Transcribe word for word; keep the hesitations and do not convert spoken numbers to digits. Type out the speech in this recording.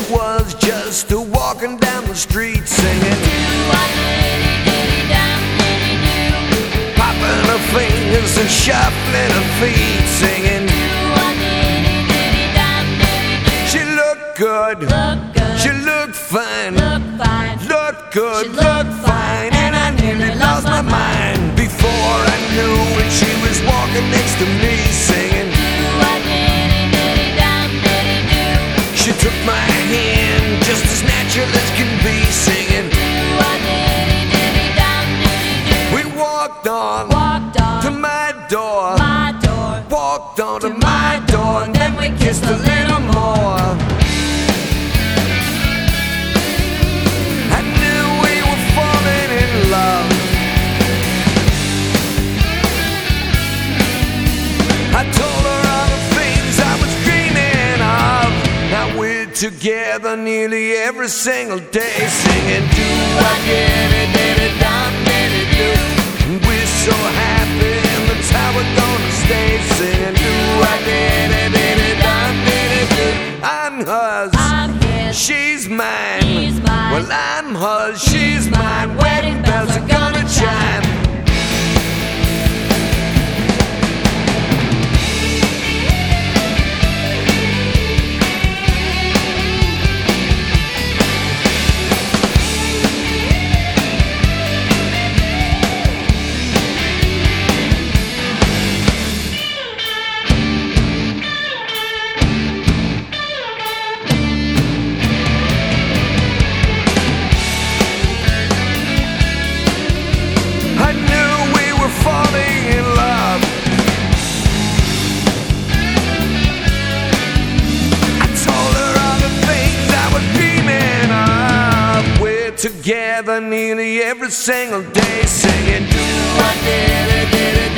was just a walking down the street singing, popping her fingers and shuffling her feet singing. She looked good, she looked fine, looked good, looked fine, and I nearly lost my mind before I knew it. She was walking next to me singing. She took my hand just as natural as can be singing. We walked on, Walked on to my door, my door, walked on to to my my door, and then we kissed a little more. I knew we were falling in love. I told her all the things I was dreaming of. Now we're together nearly every single day singing, do I get it, did it, done, did it, do. And we're so happy and that's how we're gonna stay singing, do I get it, did it, done, did it, do. I'm hers, I'm his, she's mine. she's mine. Well, I'm hers, she's mine. Wedding bells are gonna chime. I knew we were falling in love. I told her all the things I was dreaming of. We're together nearly every single day singing, do I get it, did it,